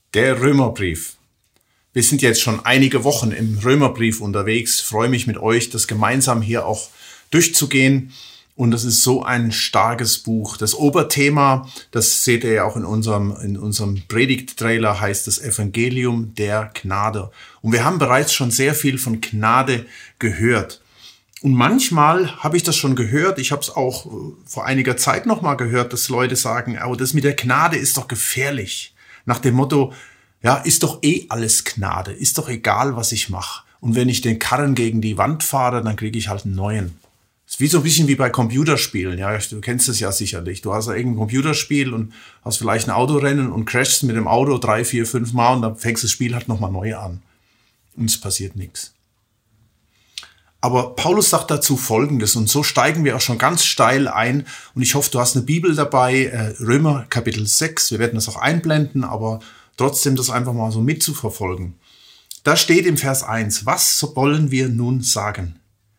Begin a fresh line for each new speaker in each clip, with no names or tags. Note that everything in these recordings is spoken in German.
Der Römerbrief. Wir sind jetzt schon einige Wochen im Römerbrief unterwegs. Ich freue mich mit euch, das gemeinsam hier auch durchzugehen. Und das ist so ein starkes Buch. Das Oberthema, das seht ihr ja auch in unserem Predigt-Trailer, heißt das Evangelium der Gnade. Und wir haben bereits schon sehr viel von Gnade gehört. Und manchmal habe ich das schon gehört, ich habe es auch vor einiger Zeit nochmal gehört, dass Leute sagen, oh, das mit der Gnade ist doch gefährlich. Nach dem Motto, ja, ist doch eh alles Gnade, ist doch egal, was ich mache. Und wenn ich den Karren gegen die Wand fahre, dann kriege ich halt einen neuen. Das ist wie so ein bisschen wie bei Computerspielen, ja, du kennst es ja sicherlich. Du hast ja irgendein Computerspiel und hast vielleicht ein Autorennen und crashst mit dem Auto 3, 4, 5 Mal und dann fängst das Spiel halt nochmal neu an. Und es passiert nichts. Aber Paulus sagt dazu Folgendes, und so steigen wir auch schon ganz steil ein. Und ich hoffe, du hast eine Bibel dabei, Römer Kapitel 6. Wir werden das auch einblenden, aber trotzdem das einfach mal so mitzuverfolgen. Da steht im Vers 1, was wollen wir nun sagen?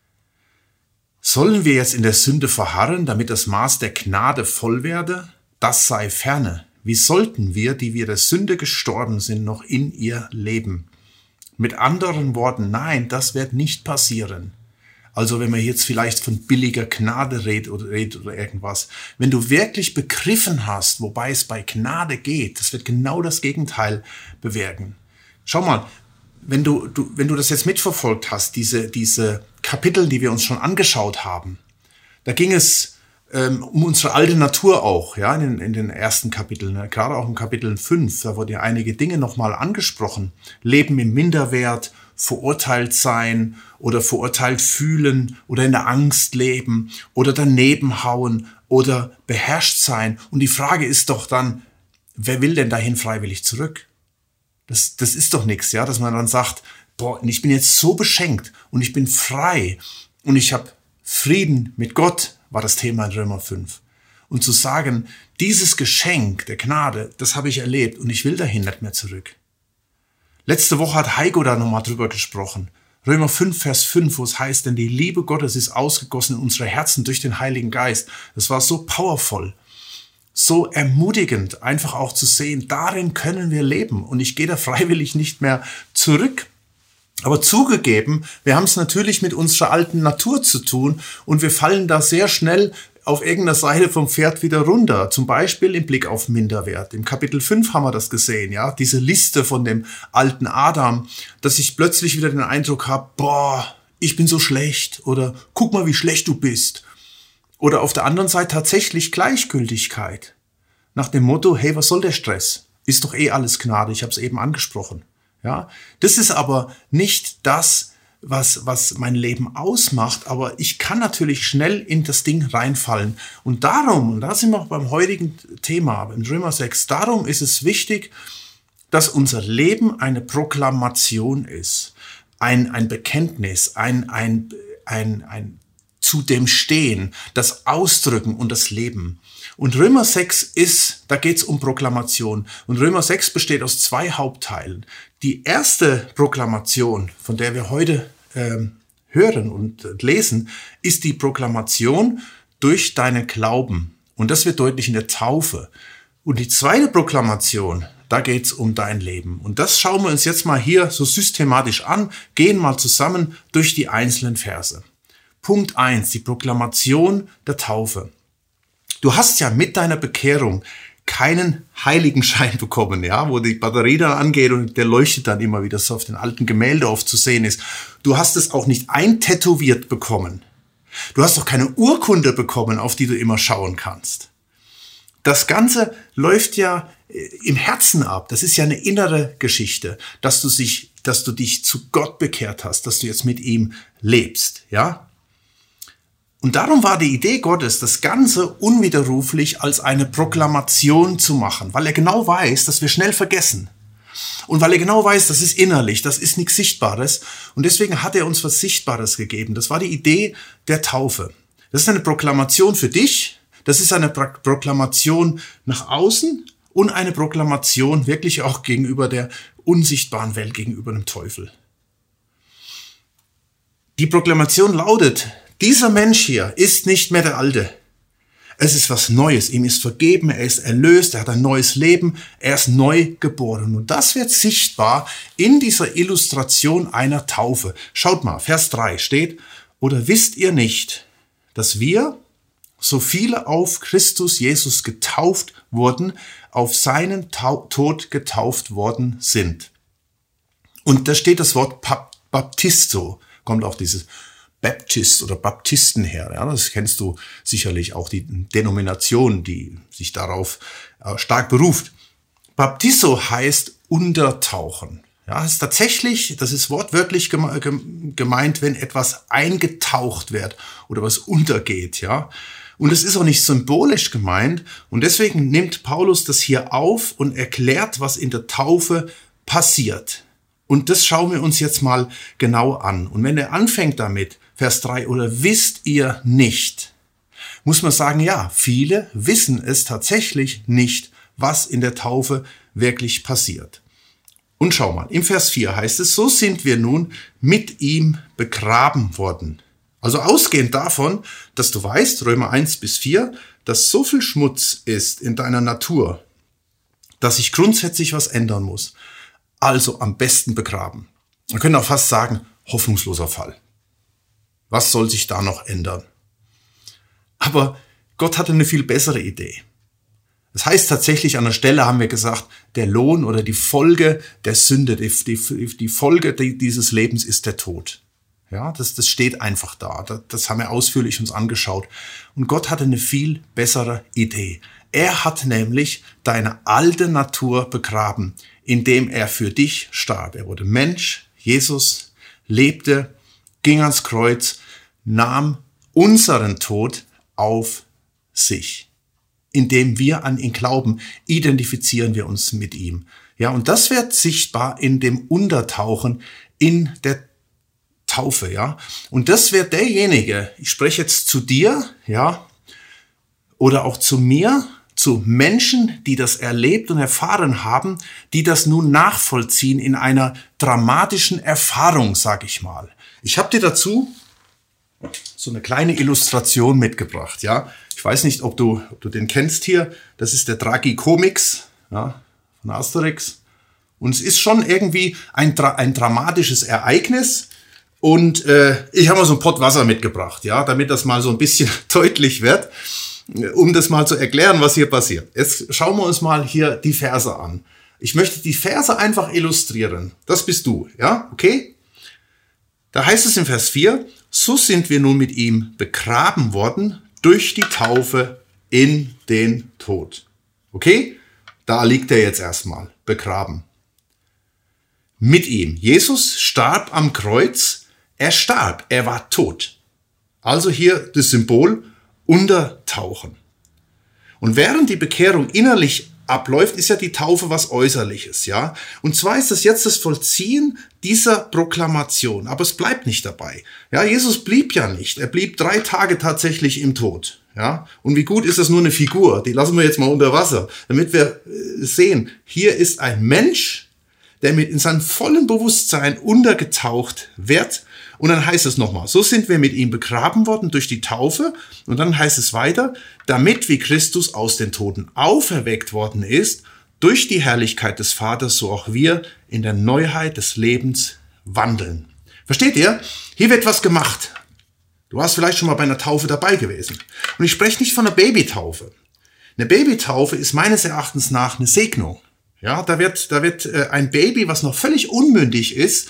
Sollen wir jetzt in der Sünde verharren, damit das Maß der Gnade voll werde? Das sei ferne. Wie sollten wir, die wir der Sünde gestorben sind, noch in ihr leben? Mit anderen Worten, nein, das wird nicht passieren. Also wenn man jetzt vielleicht von billiger Gnade redet oder irgendwas. Wenn du wirklich begriffen hast, wobei es bei Gnade geht, das wird genau das Gegenteil bewirken. Schau mal, wenn du das jetzt mitverfolgt hast, diese Kapitel, die wir uns schon angeschaut haben, da ging es um unsere alte Natur auch, ja, in den ersten Kapiteln, ne? Gerade auch im Kapitel 5, da wurden ja einige Dinge nochmal angesprochen. Leben im Minderwert, verurteilt sein oder verurteilt fühlen oder in der Angst leben oder daneben hauen oder beherrscht sein. Und die Frage ist doch dann, wer will denn dahin freiwillig zurück? Das ist doch nichts, ja, dass man dann sagt, boah, ich bin jetzt so beschenkt und ich bin frei und ich habe Frieden mit Gott, war das Thema in Römer 5. Und zu sagen, dieses Geschenk der Gnade, das habe ich erlebt und ich will dahin nicht mehr zurück. Letzte Woche hat Heiko da nochmal drüber gesprochen. Römer 5, Vers 5, wo es heißt, denn die Liebe Gottes ist ausgegossen in unsere Herzen durch den Heiligen Geist. Das war so powerful, so ermutigend, einfach auch zu sehen, darin können wir leben. Und ich gehe da freiwillig nicht mehr zurück. Aber zugegeben, wir haben es natürlich mit unserer alten Natur zu tun und wir fallen da sehr schnell auf irgendeiner Seite vom Pferd wieder runter. Zum Beispiel im Blick auf Minderwert. Im Kapitel 5 haben wir das gesehen, ja, diese Liste von dem alten Adam, dass ich plötzlich wieder den Eindruck habe, boah, ich bin so schlecht oder guck mal, wie schlecht du bist. Oder auf der anderen Seite tatsächlich Gleichgültigkeit. Nach dem Motto, hey, was soll der Stress? Ist doch eh alles Gnade, ich habe es eben angesprochen. Ja, das ist aber nicht das, was mein Leben ausmacht, aber ich kann natürlich schnell in das Ding reinfallen. Und darum, und da sind wir auch beim heutigen Thema, im Römer 6, darum ist es wichtig, dass unser Leben eine Proklamation ist, ein Bekenntnis, ein zu dem Stehen, das Ausdrücken und das Leben. Und Römer 6 da geht's um Proklamation. Und Römer 6 besteht aus 2 Hauptteilen. Die erste Proklamation, von der wir heute hören und lesen, ist die Proklamation durch deinen Glauben. Und das wird deutlich in der Taufe. Und die zweite Proklamation, da geht's um dein Leben. Und das schauen wir uns jetzt mal hier so systematisch an, gehen mal zusammen durch die einzelnen Verse. Punkt 1, die Proklamation der Taufe. Du hast ja mit deiner Bekehrung keinen Heiligenschein bekommen, ja, wo die Batterie dann angeht und der leuchtet dann immer wieder so auf den alten Gemälde oft zu sehen ist. Du hast es auch nicht eintätowiert bekommen. Du hast auch keine Urkunde bekommen, auf die du immer schauen kannst. Das Ganze läuft ja im Herzen ab. Das ist ja eine innere Geschichte, dass du dich zu Gott bekehrt hast, dass du jetzt mit ihm lebst, ja. Und darum war die Idee Gottes, das Ganze unwiderruflich als eine Proklamation zu machen, weil er genau weiß, dass wir schnell vergessen. Und weil er genau weiß, das ist innerlich, das ist nichts Sichtbares. Und deswegen hat er uns was Sichtbares gegeben. Das war die Idee der Taufe. Das ist eine Proklamation für dich, das ist eine Proklamation nach außen und eine Proklamation wirklich auch gegenüber der unsichtbaren Welt, gegenüber dem Teufel. Die Proklamation lautet, dieser Mensch hier ist nicht mehr der Alte. Es ist was Neues. Ihm ist vergeben, er ist erlöst, er hat ein neues Leben, er ist neu geboren. Und das wird sichtbar in dieser Illustration einer Taufe. Schaut mal, Vers 3 steht, oder wisst ihr nicht, dass wir, so viele auf Christus Jesus getauft wurden, auf seinen Tod getauft worden sind. Und da steht das Wort Baptisto, kommt auch dieses Baptist oder Baptisten her. Ja, das kennst du sicherlich auch, die Denomination, die sich darauf stark beruft. Baptizo heißt untertauchen. Ja, es ist tatsächlich, das ist wortwörtlich gemeint, wenn etwas eingetaucht wird oder was untergeht. Ja, und es ist auch nicht symbolisch gemeint. Und deswegen nimmt Paulus das hier auf und erklärt, was in der Taufe passiert. Und das schauen wir uns jetzt mal genau an. Und wenn er anfängt damit, Vers 3, oder wisst ihr nicht, muss man sagen, ja, viele wissen es tatsächlich nicht, was in der Taufe wirklich passiert. Und schau mal, im Vers 4 heißt es, so sind wir nun mit ihm begraben worden. Also ausgehend davon, dass du weißt, Römer 1-4, dass so viel Schmutz ist in deiner Natur, dass sich grundsätzlich was ändern muss. Also am besten begraben. Man könnte auch fast sagen, hoffnungsloser Fall. Was soll sich da noch ändern? Aber Gott hatte eine viel bessere Idee. Das heißt tatsächlich, an der Stelle haben wir gesagt, der Lohn oder die Folge der Sünde, die Folge dieses Lebens ist der Tod. Ja, das steht einfach da. Das haben wir ausführlich uns angeschaut. Und Gott hatte eine viel bessere Idee. Er hat nämlich deine alte Natur begraben, indem er für dich starb. Er wurde Mensch, Jesus, lebte, ging ans Kreuz, nahm unseren Tod auf sich. Indem wir an ihn glauben, identifizieren wir uns mit ihm. Ja, und das wird sichtbar in dem Untertauchen in der Taufe, ja. Und das wird derjenige, ich spreche jetzt zu dir, ja, oder auch zu mir, zu Menschen, die das erlebt und erfahren haben, die das nun nachvollziehen in einer dramatischen Erfahrung, sag ich mal. Ich habe dir dazu so eine kleine Illustration mitgebracht, ja. Ich weiß nicht, ob du den kennst hier. Das ist der Tragikomics, ja, von Asterix. Und es ist schon irgendwie ein dramatisches Ereignis. Und ich habe mal so einen Pott Wasser mitgebracht, ja, damit das mal so ein bisschen deutlich wird, um das mal zu erklären, was hier passiert. Jetzt schauen wir uns mal hier die Verse an. Ich möchte die Verse einfach illustrieren. Das bist du, ja, okay? Da heißt es im Vers 4, so sind wir nun mit ihm begraben worden durch die Taufe in den Tod. Okay? Da liegt er jetzt erstmal, begraben. Mit ihm. Jesus starb am Kreuz. Er starb, er war tot. Also hier das Symbol Untertauchen. Und während die Bekehrung innerlich abläuft, ist ja die Taufe was Äußerliches, ja. Und zwar ist das jetzt das Vollziehen dieser Proklamation. Aber es bleibt nicht dabei. Ja, Jesus blieb ja nicht. Er blieb 3 Tage tatsächlich im Tod. Ja. Und wie gut ist das nur eine Figur? Die lassen wir jetzt mal unter Wasser, damit wir sehen, hier ist ein Mensch, der in seinem vollen Bewusstsein untergetaucht wird. Und dann heißt es nochmal, so sind wir mit ihm begraben worden durch die Taufe. Und dann heißt es weiter, damit wie Christus aus den Toten auferweckt worden ist, durch die Herrlichkeit des Vaters, so auch wir in der Neuheit des Lebens wandeln. Versteht ihr? Hier wird was gemacht. Du warst vielleicht schon mal bei einer Taufe dabei gewesen. Und ich spreche nicht von einer Babytaufe. Eine Babytaufe ist meines Erachtens nach eine Segnung. Ja, da wird ein Baby, was noch völlig unmündig ist,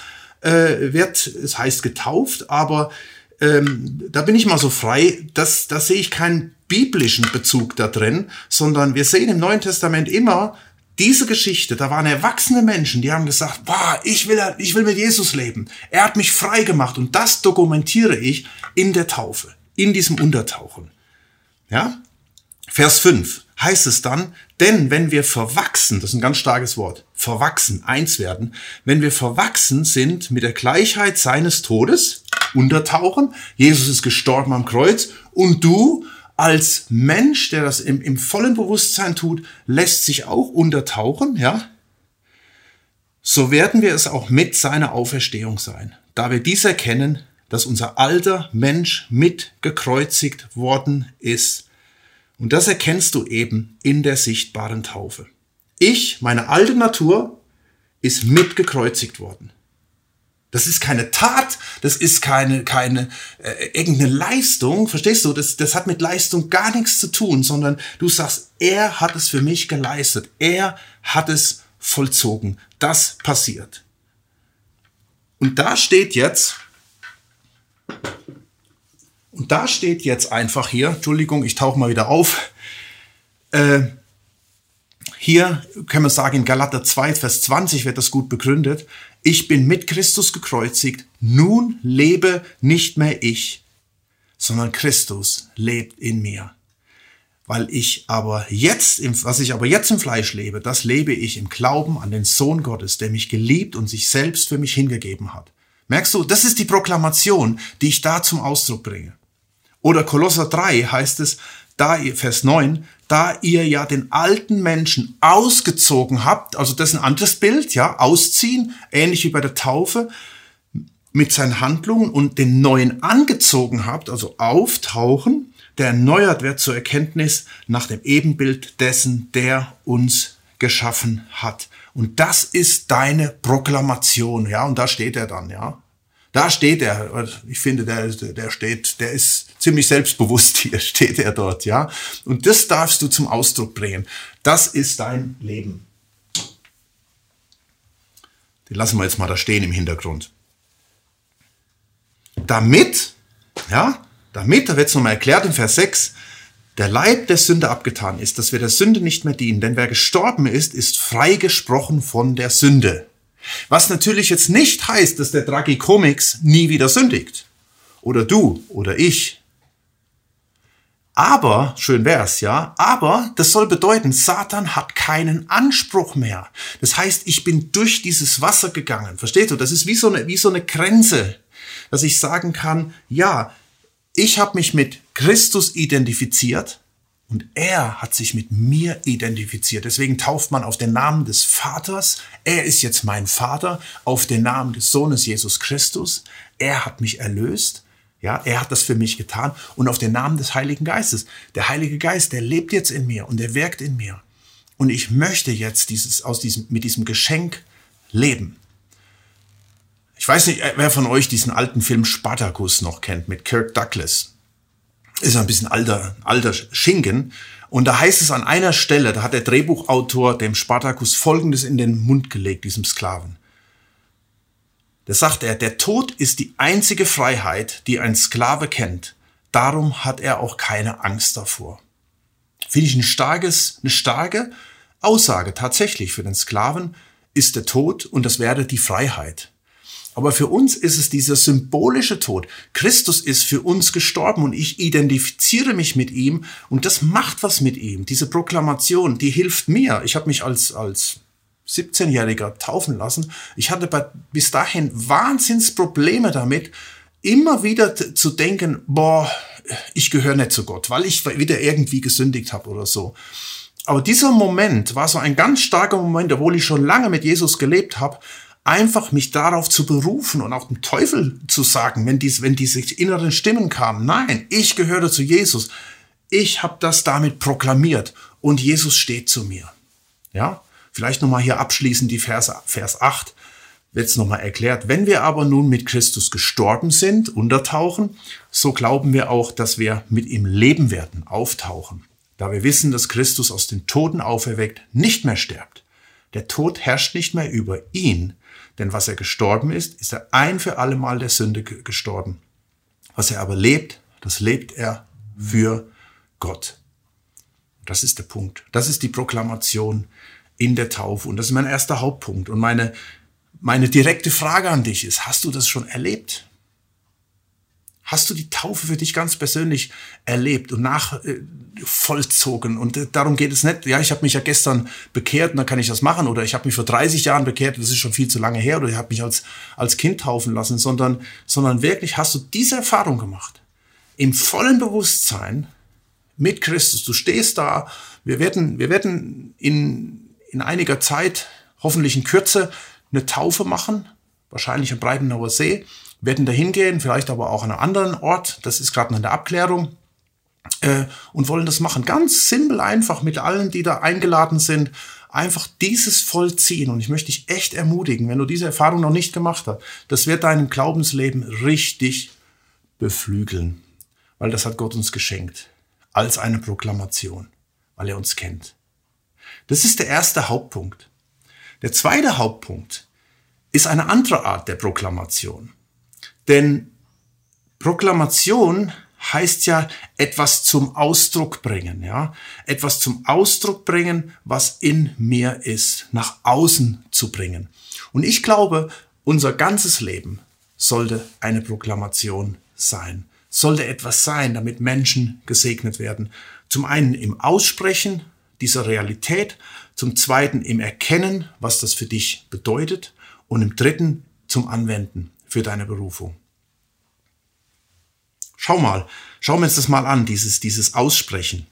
es heißt getauft, aber da bin ich mal so frei, da sehe ich keinen biblischen Bezug da drin, sondern wir sehen im Neuen Testament immer diese Geschichte. Da waren erwachsene Menschen, die haben gesagt, boah, ich will mit Jesus leben. Er hat mich frei gemacht und das dokumentiere ich in der Taufe, in diesem Untertauchen. Ja? Vers 5 heißt es dann, denn wenn wir verwachsen, das ist ein ganz starkes Wort, verwachsen, eins werden, wenn wir verwachsen sind mit der Gleichheit seines Todes, untertauchen, Jesus ist gestorben am Kreuz und du als Mensch, der das im vollen Bewusstsein tut, lässt sich auch untertauchen, ja, so werden wir es auch mit seiner Auferstehung sein, da wir dies erkennen, dass unser alter Mensch mit gekreuzigt worden ist. Und das erkennst du eben in der sichtbaren Taufe. Meine alte Natur, ist mitgekreuzigt worden. Das ist keine Tat, das ist keine irgendeine Leistung, verstehst du? Das hat mit Leistung gar nichts zu tun, sondern du sagst, er hat es für mich geleistet, er hat es vollzogen, das passiert. Und da steht jetzt einfach hier, Entschuldigung, ich tauche mal wieder auf, hier können wir sagen, in Galater 2, Vers 20 wird das gut begründet. Ich bin mit Christus gekreuzigt, nun lebe nicht mehr ich, sondern Christus lebt in mir. Was ich aber jetzt im Fleisch lebe, das lebe ich im Glauben an den Sohn Gottes, der mich geliebt und sich selbst für mich hingegeben hat. Merkst du, das ist die Proklamation, die ich da zum Ausdruck bringe. Oder Kolosser 3 heißt es, Vers 9, da ihr ja den alten Menschen ausgezogen habt, also das ist ein anderes Bild, ja, ausziehen, ähnlich wie bei der Taufe, mit seinen Handlungen und den neuen angezogen habt, also auftauchen, der erneuert wird zur Erkenntnis nach dem Ebenbild dessen, der uns geschaffen hat. Und das ist deine Proklamation, ja, und da steht er dann, ja. Da steht er, ich finde, der ist ziemlich selbstbewusst, hier steht er dort, ja. Und das darfst du zum Ausdruck bringen. Das ist dein Leben. Den lassen wir jetzt mal da stehen im Hintergrund. Damit, da wird es nochmal erklärt in Vers 6, der Leib der Sünde abgetan ist, dass wir der Sünde nicht mehr dienen, denn wer gestorben ist freigesprochen von der Sünde. Was natürlich jetzt nicht heißt, dass der Tragikomics nie wieder sündigt. Oder du oder ich. Aber, schön wär's, ja, aber das soll bedeuten, Satan hat keinen Anspruch mehr. Das heißt, ich bin durch dieses Wasser gegangen. Verstehst du? Das ist wie so eine Grenze, dass ich sagen kann, ja, ich habe mich mit Christus identifiziert. Und er hat sich mit mir identifiziert. Deswegen tauft man auf den Namen des Vaters. Er ist jetzt mein Vater. Auf den Namen des Sohnes Jesus Christus. Er hat mich erlöst. Ja, er hat das für mich getan. Und auf den Namen des Heiligen Geistes. Der Heilige Geist, der lebt jetzt in mir und er wirkt in mir. Und ich möchte jetzt mit diesem Geschenk leben. Ich weiß nicht, wer von euch diesen alten Film Spartacus noch kennt mit Kirk Douglas. Ist ein bisschen alter Schinken. Und da heißt es an einer Stelle, da hat der Drehbuchautor dem Spartacus Folgendes in den Mund gelegt, diesem Sklaven. Da sagt er, der Tod ist die einzige Freiheit, die ein Sklave kennt. Darum hat er auch keine Angst davor. Finde ich eine starke Aussage. Tatsächlich, für den Sklaven ist der Tod und das wäre die Freiheit. Aber für uns ist es dieser symbolische Tod. Christus ist für uns gestorben und ich identifiziere mich mit ihm und das macht was mit ihm. Diese Proklamation, die hilft mir. Ich habe mich als 17-Jähriger taufen lassen. Ich hatte bis dahin Wahnsinnsprobleme damit, immer wieder zu denken, ich gehöre nicht zu Gott, weil ich wieder irgendwie gesündigt habe oder so. Aber dieser Moment war so ein ganz starker Moment, obwohl ich schon lange mit Jesus gelebt habe, einfach mich darauf zu berufen und auch dem Teufel zu sagen, wenn diese inneren Stimmen kamen, nein, ich gehöre zu Jesus. Ich habe das damit proklamiert und Jesus steht zu mir. Ja, vielleicht nochmal hier abschließend die Vers 8 wird es nochmal erklärt. Wenn wir aber nun mit Christus gestorben sind, untertauchen, so glauben wir auch, dass wir mit ihm leben werden, auftauchen. Da wir wissen, dass Christus aus den Toten auferweckt nicht mehr stirbt. Der Tod herrscht nicht mehr über ihn, denn was er gestorben ist er ein für alle Mal der Sünde gestorben. Was er aber lebt, das lebt er für Gott. Das ist der Punkt. Das ist die Proklamation in der Taufe. Und das ist mein erster Hauptpunkt. Und meine direkte Frage an dich ist, hast du das schon erlebt? Hast du die Taufe für dich ganz persönlich erlebt und vollzogen? Und darum geht es nicht. Ja, ich habe mich ja gestern bekehrt und dann kann ich das machen. Oder ich habe mich vor 30 Jahren bekehrt, das ist schon viel zu lange her. Oder ich habe mich als Kind taufen lassen. Sondern wirklich hast du diese Erfahrung gemacht. Im vollen Bewusstsein mit Christus. Du stehst da. Wir werden in einiger Zeit, hoffentlich in Kürze, eine Taufe machen. Wahrscheinlich am Breitenauer See. Werden da hingehen, vielleicht aber auch an einem anderen Ort. Das ist gerade noch in der Abklärung. und wollen das machen. Ganz simpel einfach mit allen, die da eingeladen sind. Einfach dieses vollziehen. Und ich möchte dich echt ermutigen, wenn du diese Erfahrung noch nicht gemacht hast, das wird deinem Glaubensleben richtig beflügeln. Weil das hat Gott uns geschenkt. Als eine Proklamation. Weil er uns kennt. Das ist der erste Hauptpunkt. Der zweite Hauptpunkt ist eine andere Art der Proklamation. Denn Proklamation heißt ja etwas zum Ausdruck bringen, ja? Etwas zum Ausdruck bringen, was in mir ist, nach außen zu bringen. Und ich glaube, unser ganzes Leben sollte eine Proklamation sein. Sollte etwas sein, damit Menschen gesegnet werden. Zum einen im Aussprechen dieser Realität, zum zweiten im Erkennen, was das für dich bedeutet und im dritten zum Anwenden für deine Berufung. Schauen wir uns das mal an, dieses Aussprechen.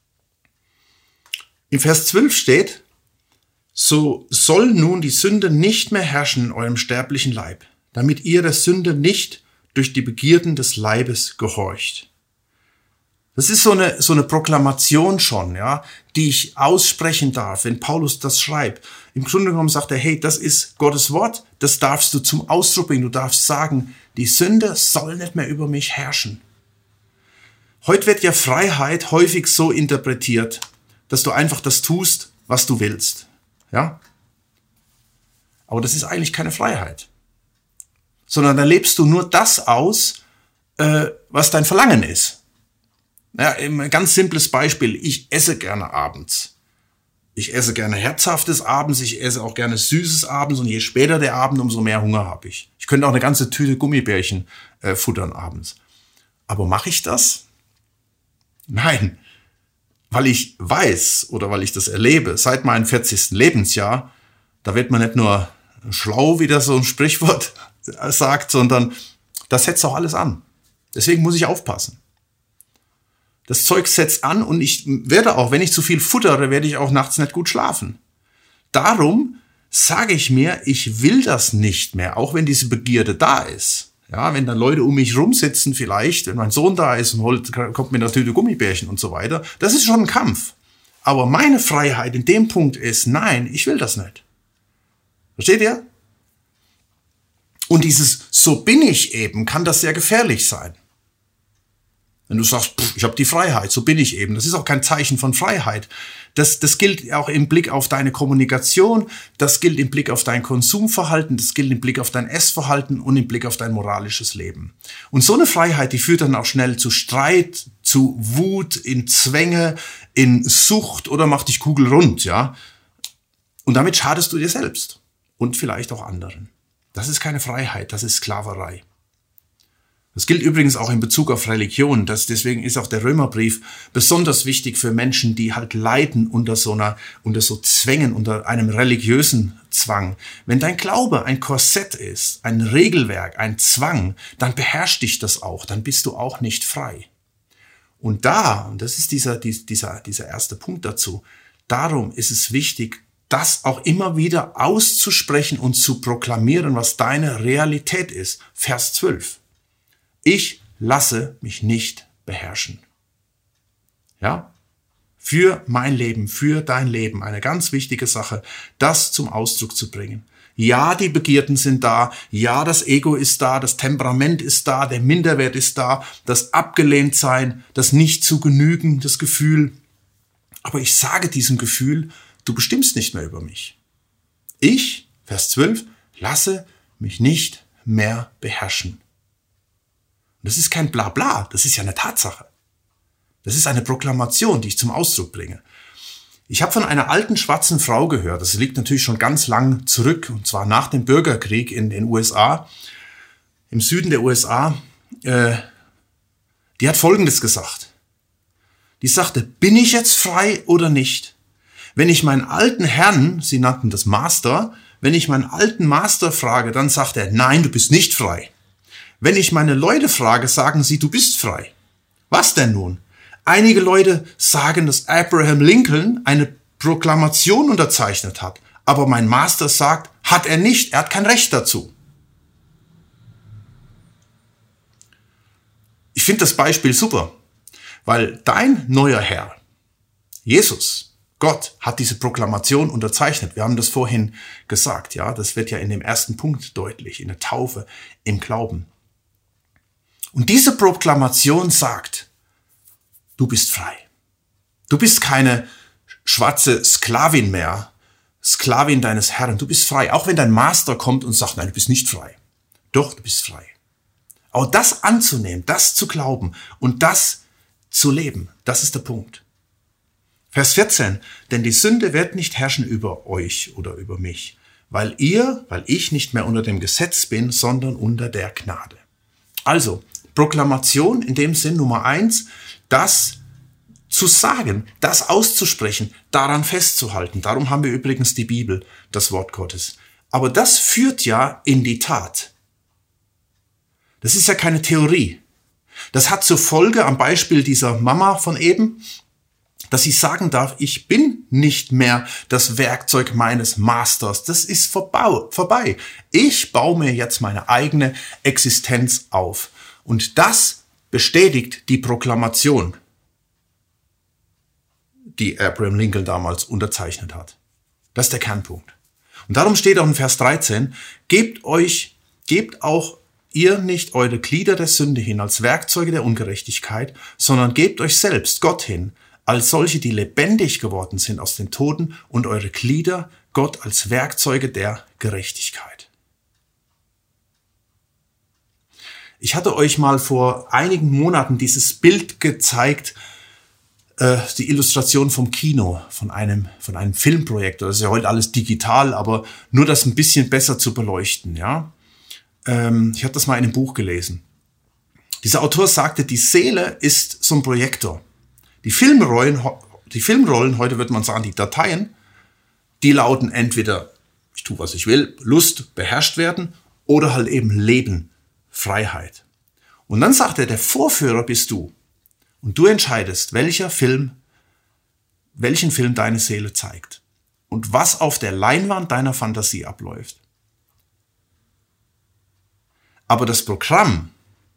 Im Vers 12 steht, so soll nun die Sünde nicht mehr herrschen in eurem sterblichen Leib, damit ihr der Sünde nicht durch die Begierden des Leibes gehorcht. Das ist so eine Proklamation schon, ja, die ich aussprechen darf, wenn Paulus das schreibt. Im Grunde genommen sagt er, hey, das ist Gottes Wort, das darfst du zum Ausdruck bringen. Du darfst sagen, die Sünde soll nicht mehr über mich herrschen. Heute wird ja Freiheit häufig so interpretiert, dass du einfach das tust, was du willst, ja. Aber das ist eigentlich keine Freiheit, sondern da lebst du nur das aus, was dein Verlangen ist. Ja, ein ganz simples Beispiel. Ich esse gerne abends. Ich esse gerne Herzhaftes abends. Ich esse auch gerne Süßes abends. Und je später der Abend, umso mehr Hunger habe ich. Ich könnte auch eine ganze Tüte Gummibärchen futtern abends. Aber mache ich das? Nein. Weil ich weiß oder weil ich das erlebe, seit meinem 40. Lebensjahr, da wird man nicht nur schlau, wie das so ein Sprichwort sagt, sondern das setzt auch alles an. Deswegen muss ich aufpassen. Das Zeug setzt an und ich werde auch, wenn ich zu viel futtere, werde ich auch nachts nicht gut schlafen. Darum sage ich mir, ich will das nicht mehr, auch wenn diese Begierde da ist. Ja, wenn dann Leute um mich rumsitzen vielleicht, wenn mein Sohn da ist und kommt mit einer Tüte Gummibärchen und so weiter, das ist schon ein Kampf. Aber meine Freiheit in dem Punkt ist, nein, ich will das nicht. Versteht ihr? Und dieses so bin ich eben, kann das sehr gefährlich sein. Wenn du sagst, ich habe die Freiheit, so bin ich eben. Das ist auch kein Zeichen von Freiheit. Das gilt auch im Blick auf deine Kommunikation, das gilt im Blick auf dein Konsumverhalten, das gilt im Blick auf dein Essverhalten und im Blick auf dein moralisches Leben. Und so eine Freiheit, die führt dann auch schnell zu Streit, zu Wut, in Zwänge, in Sucht oder macht dich kugelrund, ja. Und damit schadest du dir selbst und vielleicht auch anderen. Das ist keine Freiheit, das ist Sklaverei. Das gilt übrigens auch in Bezug auf Religion. Deswegen ist auch der Römerbrief besonders wichtig für Menschen, die halt leiden unter so Zwängen, unter einem religiösen Zwang. Wenn dein Glaube ein Korsett ist, ein Regelwerk, ein Zwang, dann beherrscht dich das auch, dann bist du auch nicht frei. Und das ist dieser erste Punkt dazu, darum ist es wichtig, das auch immer wieder auszusprechen und zu proklamieren, was deine Realität ist. Vers 12. Ich lasse mich nicht beherrschen. Ja? Für mein Leben, für dein Leben, eine ganz wichtige Sache, das zum Ausdruck zu bringen. Ja, die Begierden sind da, ja, das Ego ist da, das Temperament ist da, der Minderwert ist da, das Abgelehntsein, das nicht zu genügen, das Gefühl. Aber ich sage diesem Gefühl, du bestimmst nicht mehr über mich. Ich, Vers 12, lasse mich nicht mehr beherrschen. Das ist kein Blabla, das ist ja eine Tatsache. Das ist eine Proklamation, die ich zum Ausdruck bringe. Ich habe von einer alten schwarzen Frau gehört, das liegt natürlich schon ganz lang zurück, und zwar nach dem Bürgerkrieg in den USA, im Süden der USA. Die hat Folgendes gesagt. Die sagte, bin ich jetzt frei oder nicht? Wenn ich meinen alten Herrn, sie nannten das Master, wenn ich meinen alten Master frage, dann sagt er, nein, du bist nicht frei. Wenn ich meine Leute frage, sagen sie, du bist frei. Was denn nun? Einige Leute sagen, dass Abraham Lincoln eine Proklamation unterzeichnet hat. Aber mein Master sagt, hat er nicht, er hat kein Recht dazu. Ich finde das Beispiel super. weil dein neuer Herr, Jesus, Gott, hat diese Proklamation unterzeichnet. Wir haben das vorhin gesagt, ja, das wird ja in dem ersten Punkt deutlich, in der Taufe, im Glauben. Und diese Proklamation sagt, du bist frei. Du bist keine schwarze Sklavin mehr, Sklavin deines Herrn. Du bist frei, auch wenn dein Master kommt und sagt, nein, du bist nicht frei. Doch, du bist frei. Aber das anzunehmen, das zu glauben und das zu leben, das ist der Punkt. Vers 14, denn die Sünde wird nicht herrschen über euch oder über mich, weil ich nicht mehr unter dem Gesetz bin, sondern unter der Gnade. Also, Proklamation in dem Sinn Nummer 1, das zu sagen, das auszusprechen, daran festzuhalten. Darum haben wir übrigens die Bibel, das Wort Gottes. Aber das führt ja in die Tat. Das ist ja keine Theorie. Das hat zur Folge, am Beispiel dieser Mama von eben, dass sie sagen darf, ich bin nicht mehr das Werkzeug meines Masters. Das ist vorbei. Ich baue mir jetzt meine eigene Existenz auf. Und das bestätigt die Proklamation, die Abraham Lincoln damals unterzeichnet hat. Das ist der Kernpunkt. Und darum steht auch in Vers 13, gebt auch ihr nicht eure Glieder der Sünde hin als Werkzeuge der Ungerechtigkeit, sondern gebt euch selbst Gott hin, als solche, die lebendig geworden sind aus den Toten, und eure Glieder Gott als Werkzeuge der Gerechtigkeit. Ich hatte euch mal vor einigen Monaten dieses Bild gezeigt, die Illustration vom Kino, von einem Filmprojekt. Das ist ja heute alles digital, aber nur das ein bisschen besser zu beleuchten. Ja, ich habe das mal in einem Buch gelesen. Dieser Autor sagte, die Seele ist so ein Projektor. Die Filmrollen, heute würde man sagen, die Dateien, die lauten entweder, ich tue, was ich will, Lust, beherrscht werden, oder halt eben Leben, Freiheit. Und dann sagt er, der Vorführer bist du. Und du entscheidest, welchen Film deine Seele zeigt. Und was auf der Leinwand deiner Fantasie abläuft. Aber das Programm,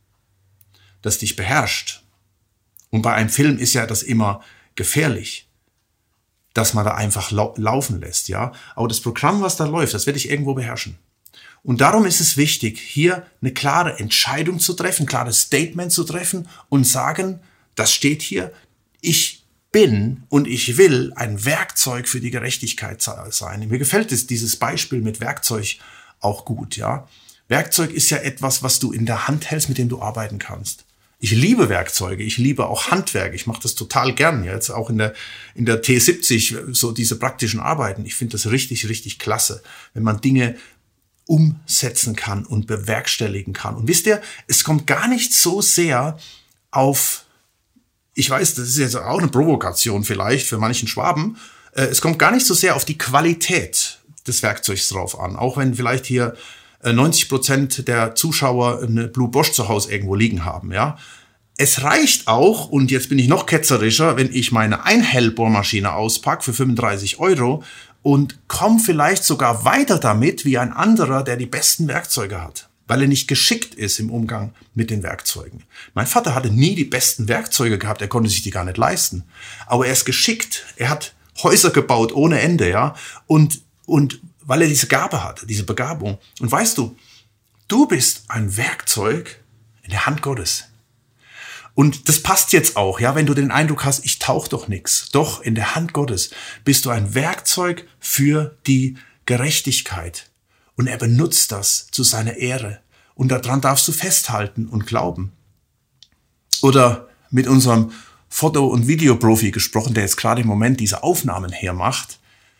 das dich beherrscht, und bei einem Film ist ja das immer gefährlich, dass man da einfach laufen lässt, ja. Aber das Programm, was da läuft, das wird dich irgendwo beherrschen. Und darum ist es wichtig, hier eine klare Entscheidung zu treffen, ein klares Statement zu treffen und sagen, das steht hier, ich bin und ich will ein Werkzeug für die Gerechtigkeit sein. Mir gefällt dieses Beispiel mit Werkzeug auch gut, ja. Werkzeug ist ja etwas, was du in der Hand hältst, mit dem du arbeiten kannst. Ich liebe Werkzeuge, ich liebe auch Handwerk, ich mache das total gern, ja, jetzt auch in der T70, so diese praktischen Arbeiten. Ich finde das richtig, richtig klasse, wenn man Dinge umsetzen kann und bewerkstelligen kann. Und wisst ihr, es kommt gar nicht so sehr auf, ich weiß, das ist jetzt auch eine Provokation vielleicht für manchen Schwaben, es kommt gar nicht so sehr auf die Qualität des Werkzeugs drauf an, auch wenn vielleicht hier 90% der Zuschauer eine Blue Bosch zu Hause irgendwo liegen haben, ja. Es reicht auch, und jetzt bin ich noch ketzerischer, wenn ich meine Einhellbohrmaschine auspacke für 35 € und komme vielleicht sogar weiter damit wie ein anderer, der die besten Werkzeuge hat, weil er nicht geschickt ist im Umgang mit den Werkzeugen. Mein Vater hatte nie die besten Werkzeuge gehabt, er konnte sich die gar nicht leisten. Aber er ist geschickt, er hat Häuser gebaut ohne Ende, ja, und weil er diese Gabe hatte, diese Begabung. Und weißt du, du bist ein Werkzeug in der Hand Gottes. Und das passt jetzt auch, ja, wenn du den Eindruck hast, ich tauche doch nichts. Doch, in der Hand Gottes bist du ein Werkzeug für die Gerechtigkeit. Und er benutzt das zu seiner Ehre. Und daran darfst du festhalten und glauben. Oder mit unserem Foto- und Videoprofi gesprochen, der jetzt gerade im Moment diese Aufnahmen hermacht.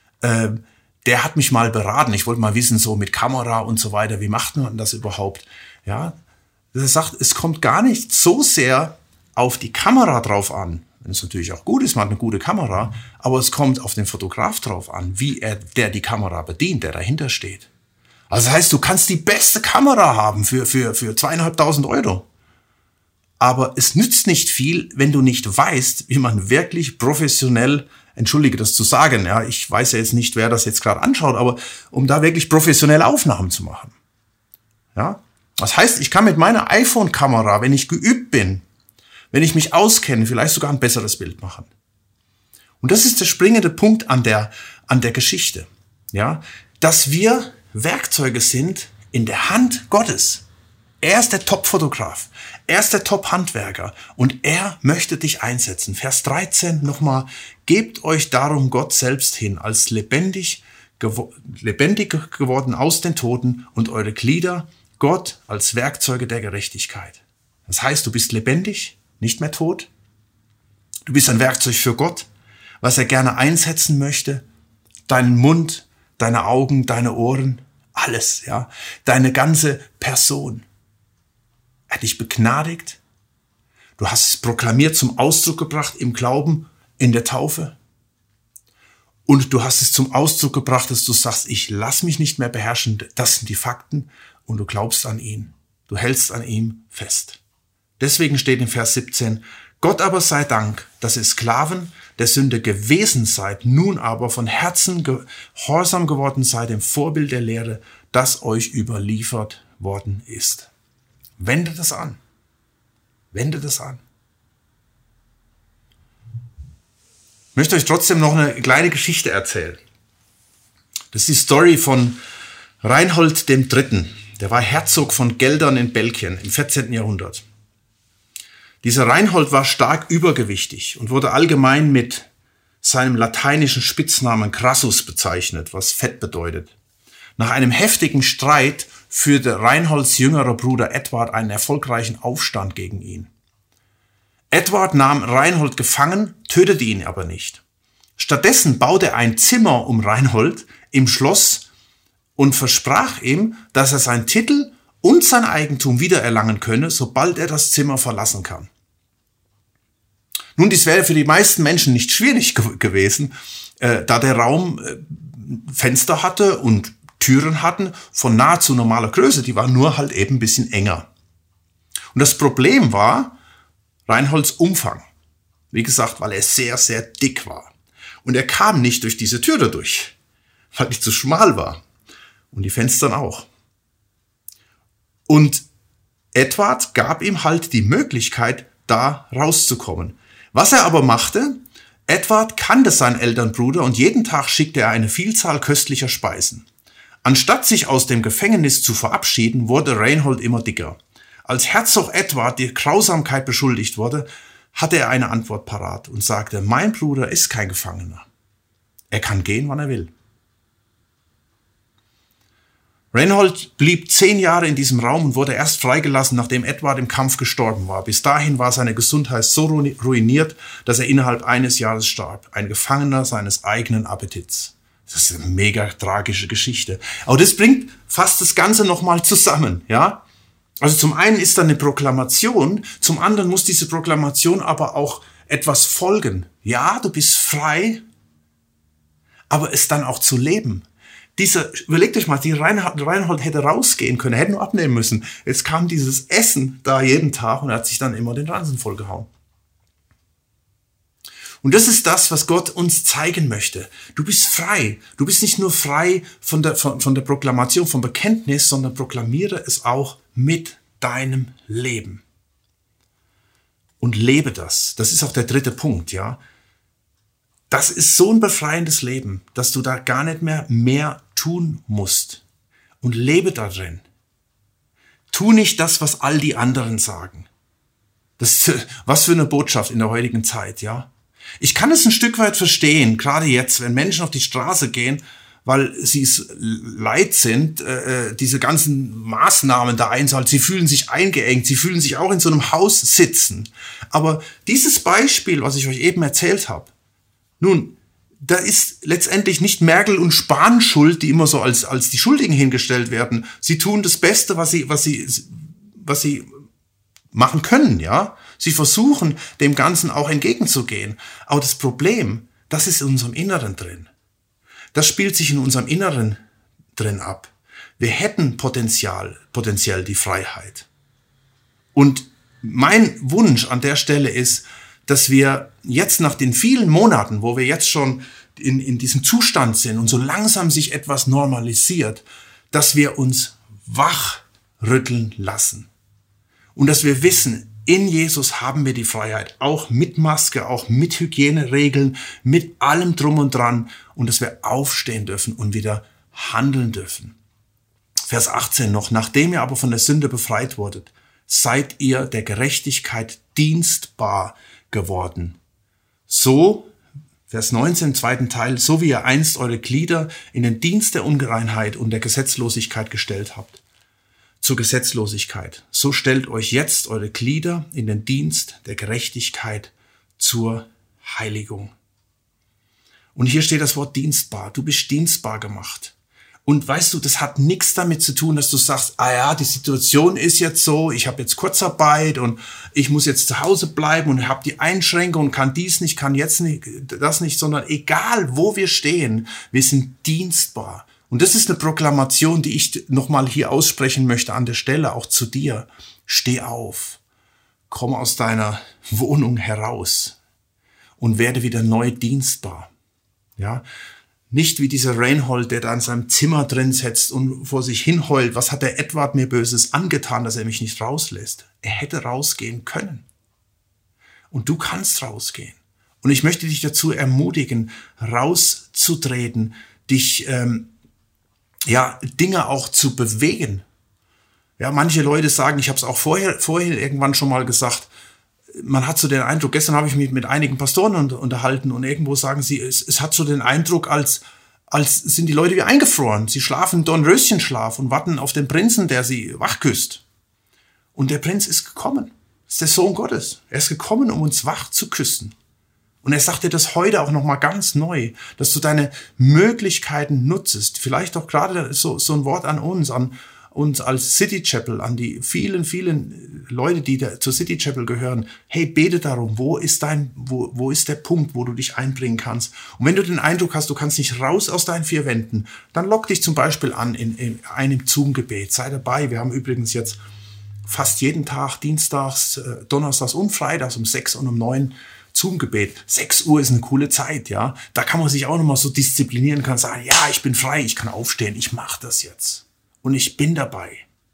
Der hat mich mal beraten. Ich wollte mal wissen, so mit Kamera und so weiter, wie macht man das überhaupt? Ja, er sagt, es kommt gar nicht so sehr auf die Kamera drauf an. Wenn es natürlich auch gut ist, man hat eine gute Kamera, aber es kommt auf den Fotograf drauf an, wie der die Kamera bedient, der dahinter steht. Also das heißt, du kannst die beste Kamera haben für 2.500 €. Aber es nützt nicht viel, wenn du nicht weißt, wie man wirklich professionell, entschuldige das zu sagen, ja, ich weiß ja jetzt nicht, wer das jetzt gerade anschaut, aber um da wirklich professionelle Aufnahmen zu machen. Ja, das heißt, ich kann mit meiner iPhone-Kamera, wenn ich geübt bin, wenn ich mich auskenne, vielleicht sogar ein besseres Bild machen. Und das ist der springende Punkt an der Geschichte, ja, dass wir Werkzeuge sind in der Hand Gottes. Er ist der Top-Fotograf, er ist der Top-Handwerker und er möchte dich einsetzen. Vers 13 nochmal, gebt euch darum Gott selbst hin, als lebendig geworden aus den Toten und eure Glieder Gott als Werkzeuge der Gerechtigkeit. Das heißt, du bist lebendig, nicht mehr tot. Du bist ein Werkzeug für Gott, was er gerne einsetzen möchte. Deinen Mund, deine Augen, deine Ohren, alles, ja, deine ganze Person. Er hat dich begnadigt. Du hast es proklamiert, zum Ausdruck gebracht im Glauben, in der Taufe. Und du hast es zum Ausdruck gebracht, dass du sagst, ich lass mich nicht mehr beherrschen. Das sind die Fakten. Und du glaubst an ihn. Du hältst an ihm fest. Deswegen steht in Vers 17, Gott aber sei Dank, dass ihr Sklaven der Sünde gewesen seid, nun aber von Herzen gehorsam geworden seid, dem Vorbild der Lehre, das euch überliefert worden ist. Wende das an. Wende das an. Ich möchte euch trotzdem noch eine kleine Geschichte erzählen. Das ist die Story von Reinhold III. Der war Herzog von Geldern in Belgien im 14. Jahrhundert. Dieser Reinhold war stark übergewichtig und wurde allgemein mit seinem lateinischen Spitznamen Crassus bezeichnet, was Fett bedeutet. Nach einem heftigen Streit führte Reinholds jüngerer Bruder Edward einen erfolgreichen Aufstand gegen ihn. Edward nahm Reinhold gefangen, tötete ihn aber nicht. Stattdessen baute er ein Zimmer um Reinhold im Schloss und versprach ihm, dass er seinen Titel und sein Eigentum wiedererlangen könne, sobald er das Zimmer verlassen kann. Nun, dies wäre für die meisten Menschen nicht schwierig gewesen, da der Raum Fenster hatte und Türen hatten von nahezu normaler Größe, die waren nur halt eben ein bisschen enger. Und das Problem war Reinholds Umfang. Wie gesagt, weil er sehr, sehr dick war. Und er kam nicht durch diese Tür dadurch, weil die zu schmal war. Und die Fenstern auch. Und Edward gab ihm halt die Möglichkeit, da rauszukommen. Was er aber machte, Edward kannte seinen älteren Bruder und jeden Tag schickte er eine Vielzahl köstlicher Speisen. Anstatt sich aus dem Gefängnis zu verabschieden, wurde Reinhold immer dicker. Als Herzog Edward die Grausamkeit beschuldigt wurde, hatte er eine Antwort parat und sagte, mein Bruder ist kein Gefangener. Er kann gehen, wann er will. Reinhold blieb 10 Jahre in diesem Raum und wurde erst freigelassen, nachdem Edward im Kampf gestorben war. Bis dahin war seine Gesundheit so ruiniert, dass er innerhalb eines Jahres starb. Ein Gefangener seines eigenen Appetits. Das ist eine mega tragische Geschichte. Aber das bringt fast das Ganze nochmal zusammen, ja? Also zum einen ist da eine Proklamation, zum anderen muss diese Proklamation aber auch etwas folgen. Ja, du bist frei, aber es dann auch zu leben. Überlegt euch mal, Reinhold hätte rausgehen können, hätte nur abnehmen müssen. Jetzt kam dieses Essen da jeden Tag und er hat sich dann immer den Ransen vollgehauen. Und das ist das, was Gott uns zeigen möchte. Du bist frei. Du bist nicht nur frei von der Proklamation, vom Bekenntnis, sondern proklamiere es auch mit deinem Leben. Und lebe das. Das ist auch der 3. Punkt, ja. Das ist so ein befreiendes Leben, dass du da gar nicht mehr tun musst. Und lebe darin. Tu nicht das, was all die anderen sagen. Was für eine Botschaft in der heutigen Zeit, ja. Ich kann es ein Stück weit verstehen, gerade jetzt, wenn Menschen auf die Straße gehen, weil sie es leid sind, diese ganzen Maßnahmen da einzuhalten. Sie fühlen sich eingeengt, sie fühlen sich auch in so einem Haus sitzen. Aber dieses Beispiel, was ich euch eben erzählt habe, nun, da ist letztendlich nicht Merkel und Spahn schuld, die immer so als die Schuldigen hingestellt werden. Sie tun das Beste, was sie machen können, ja. Sie versuchen, dem Ganzen auch entgegenzugehen. Aber das Problem, das ist in unserem Inneren drin. Das spielt sich in unserem Inneren drin ab. Wir hätten potenziell die Freiheit. Und mein Wunsch an der Stelle ist, dass wir jetzt nach den vielen Monaten, wo wir jetzt schon in diesem Zustand sind und so langsam sich etwas normalisiert, dass wir uns wachrütteln lassen. Und dass wir wissen, In Jesus haben wir die Freiheit, auch mit Maske, auch mit Hygieneregeln, mit allem drum und dran und dass wir aufstehen dürfen und wieder handeln dürfen. Vers 18 noch, nachdem ihr aber von der Sünde befreit wurdet, seid ihr der Gerechtigkeit dienstbar geworden. So, Vers 19, zweiten Teil, so wie ihr einst eure Glieder in den Dienst der Unreinheit und der Gesetzlosigkeit gestellt habt. Zur Gesetzlosigkeit. So stellt euch jetzt eure Glieder in den Dienst der Gerechtigkeit zur Heiligung. Und hier steht das Wort dienstbar. Du bist dienstbar gemacht. Und weißt du, das hat nichts damit zu tun, dass du sagst, die Situation ist jetzt so, ich habe jetzt Kurzarbeit und ich muss jetzt zu Hause bleiben und habe die Einschränkung und kann dies nicht, kann jetzt nicht, das nicht, sondern egal, wo wir stehen, wir sind dienstbar. Und das ist eine Proklamation, die ich nochmal hier aussprechen möchte an der Stelle, auch zu dir. Steh auf, komm aus deiner Wohnung heraus und werde wieder neu dienstbar. Ja, nicht wie dieser Reinhold, der da in seinem Zimmer drin sitzt und vor sich hin heult. Was hat der Edward mir Böses angetan, dass er mich nicht rauslässt? Er hätte rausgehen können. Und du kannst rausgehen. Und ich möchte dich dazu ermutigen, rauszutreten, dich Dinge auch zu bewegen. Ja, manche Leute sagen, ich habe es auch vorher irgendwann schon mal gesagt, man hat so den Eindruck, gestern habe ich mich mit einigen Pastoren unterhalten und irgendwo sagen sie, es hat so den Eindruck, als sind die Leute wie eingefroren. Sie schlafen Dornröschenschlaf und warten auf den Prinzen, der sie wachküsst. Und der Prinz ist gekommen. Das ist der Sohn Gottes. Er ist gekommen, um uns wach zu küssen. Und er sagt dir das heute auch nochmal ganz neu, dass du deine Möglichkeiten nutzest. Vielleicht auch gerade so ein Wort an uns als City Chapel, an die vielen, vielen Leute, die zur City Chapel gehören. Hey, bete darum, wo ist der Punkt, wo du dich einbringen kannst? Und wenn du den Eindruck hast, du kannst nicht raus aus deinen vier Wänden, dann lock dich zum Beispiel an in einem Zoom-Gebet. Sei dabei. Wir haben übrigens jetzt fast jeden Tag, Dienstags, Donnerstags und Freitags um 6 und um 9 Zoom-Gebet. 6 Uhr ist eine coole Zeit, ja. Da kann man sich auch nochmal so disziplinieren, kann sagen, ja, ich bin frei, ich kann aufstehen, ich mache das jetzt. Und ich bin dabei.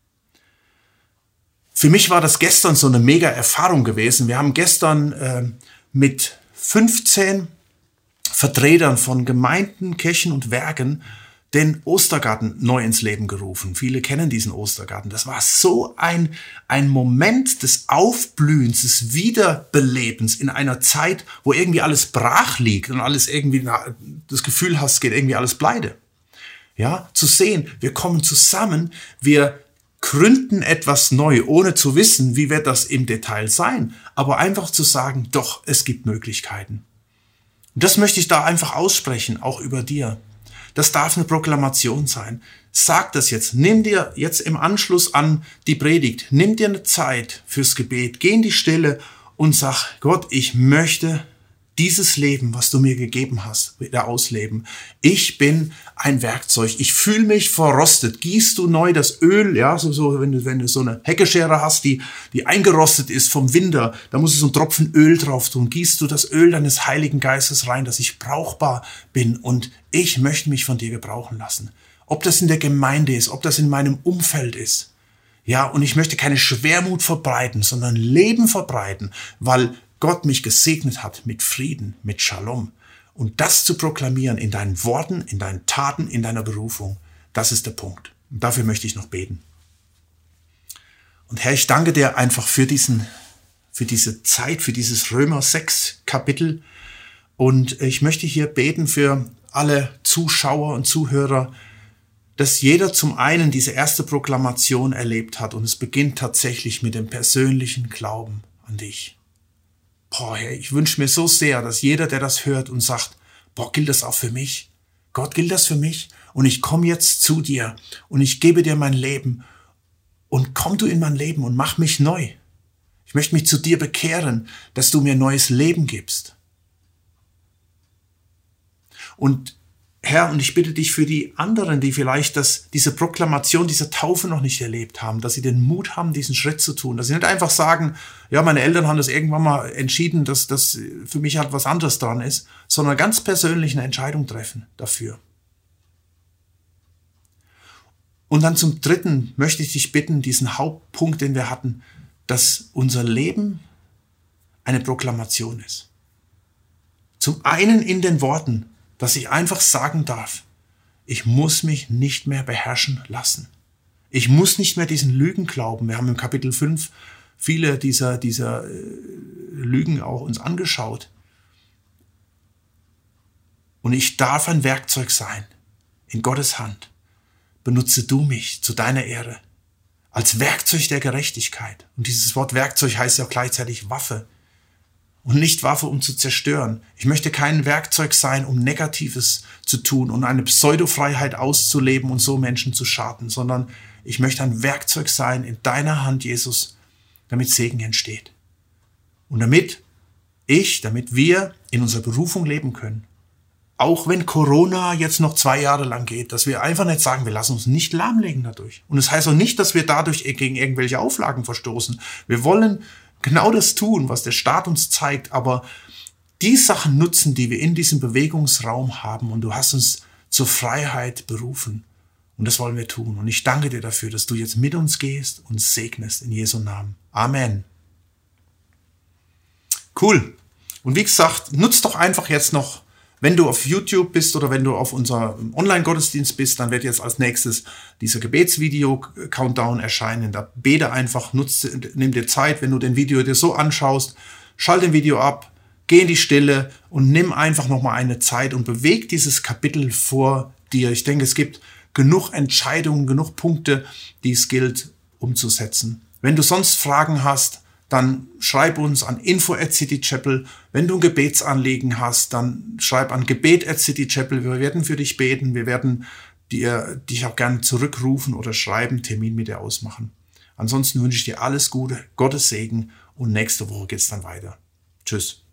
Für mich war das gestern so eine mega Erfahrung gewesen. Wir haben gestern mit 15 Vertretern von Gemeinden, Kirchen und Werken den Ostergarten neu ins Leben gerufen. Viele kennen diesen Ostergarten. Das war so ein Moment des Aufblühens, des Wiederbelebens in einer Zeit, wo irgendwie alles brach liegt und alles irgendwie das Gefühl hast, geht irgendwie alles pleite. Ja, zu sehen, wir kommen zusammen, wir gründen etwas neu, ohne zu wissen, wie wird das im Detail sein, aber einfach zu sagen, doch, es gibt Möglichkeiten. Und das möchte ich da einfach aussprechen, auch über dir. Das darf eine Proklamation sein. Sag das jetzt. Nimm dir jetzt im Anschluss an die Predigt, nimm dir eine Zeit fürs Gebet, geh in die Stille und sag, Gott, ich möchte dieses Leben, was du mir gegeben hast, wieder ausleben. Ich bin ein Werkzeug. Ich fühle mich verrostet. Gießt du neu das Öl, ja, so wenn du so eine Heckeschere hast, die eingerostet ist vom Winter, da musst du so einen Tropfen Öl drauf tun. Gießt du das Öl deines Heiligen Geistes rein, dass ich brauchbar bin und ich möchte mich von dir gebrauchen lassen. Ob das in der Gemeinde ist, ob das in meinem Umfeld ist. Ja, und ich möchte keine Schwermut verbreiten, sondern Leben verbreiten, weil Gott mich gesegnet hat mit Frieden, mit Shalom. Und das zu proklamieren in deinen Worten, in deinen Taten, in deiner Berufung, das ist der Punkt. Und dafür möchte ich noch beten. Und Herr, ich danke dir einfach für diese Zeit, für dieses Römer 6 Kapitel. Und ich möchte hier beten für alle Zuschauer und Zuhörer, dass jeder zum einen diese erste Proklamation erlebt hat. Und es beginnt tatsächlich mit dem persönlichen Glauben an dich. Boah, Herr, ich wünsche mir so sehr, dass jeder, der das hört und sagt, boah, gilt das auch für mich? Gott, gilt das für mich? Und ich komme jetzt zu dir und ich gebe dir mein Leben und komm du in mein Leben und mach mich neu. Ich möchte mich zu dir bekehren, dass du mir neues Leben gibst. Und Herr, und ich bitte dich für die anderen, die vielleicht diese Proklamation, diese Taufe noch nicht erlebt haben, dass sie den Mut haben, diesen Schritt zu tun. Dass sie nicht einfach sagen, ja, meine Eltern haben das irgendwann mal entschieden, dass das für mich halt was anderes dran ist, sondern ganz persönlich eine Entscheidung treffen dafür. Und dann zum Dritten möchte ich dich bitten, diesen Hauptpunkt, den wir hatten, dass unser Leben eine Proklamation ist. Zum einen in den Worten, dass ich einfach sagen darf, ich muss mich nicht mehr beherrschen lassen. Ich muss nicht mehr diesen Lügen glauben. Wir haben im Kapitel 5 viele dieser Lügen auch uns angeschaut. Und ich darf ein Werkzeug sein in Gottes Hand. Benutze du mich zu deiner Ehre als Werkzeug der Gerechtigkeit. Und dieses Wort Werkzeug heißt ja auch gleichzeitig Waffe. Und nicht Waffe, um zu zerstören. Ich möchte kein Werkzeug sein, um Negatives zu tun und eine Pseudofreiheit auszuleben und so Menschen zu schaden, sondern ich möchte ein Werkzeug sein in deiner Hand, Jesus, damit Segen entsteht. Und damit wir in unserer Berufung leben können. Auch wenn Corona jetzt noch 2 Jahre lang geht, dass wir einfach nicht sagen, wir lassen uns nicht lahmlegen dadurch. Und das heißt auch nicht, dass wir dadurch gegen irgendwelche Auflagen verstoßen. Wir wollen genau das tun, was der Staat uns zeigt, aber die Sachen nutzen, die wir in diesem Bewegungsraum haben, und du hast uns zur Freiheit berufen. Und das wollen wir tun. Und ich danke dir dafür, dass du jetzt mit uns gehst und segnest in Jesu Namen. Amen. Cool. Und wie gesagt, nutzt doch einfach jetzt noch, wenn du auf YouTube bist oder wenn du auf unserem Online-Gottesdienst bist, dann wird jetzt als nächstes dieser Gebetsvideo-Countdown erscheinen. Da bete einfach, nimm dir Zeit, wenn du den Video dir so anschaust, schalt den Video ab, geh in die Stille und nimm einfach nochmal eine Zeit und beweg dieses Kapitel vor dir. Ich denke, es gibt genug Entscheidungen, genug Punkte, die es gilt umzusetzen. Wenn du sonst Fragen hast, dann schreib uns an info@citychapel. Wenn du ein Gebetsanliegen hast, dann schreib an gebet@citychapel. Wir werden für dich beten. Wir werden dich auch gerne zurückrufen oder schreiben, Termin mit dir ausmachen. Ansonsten wünsche ich dir alles Gute, Gottes Segen, und nächste Woche geht's dann weiter. Tschüss.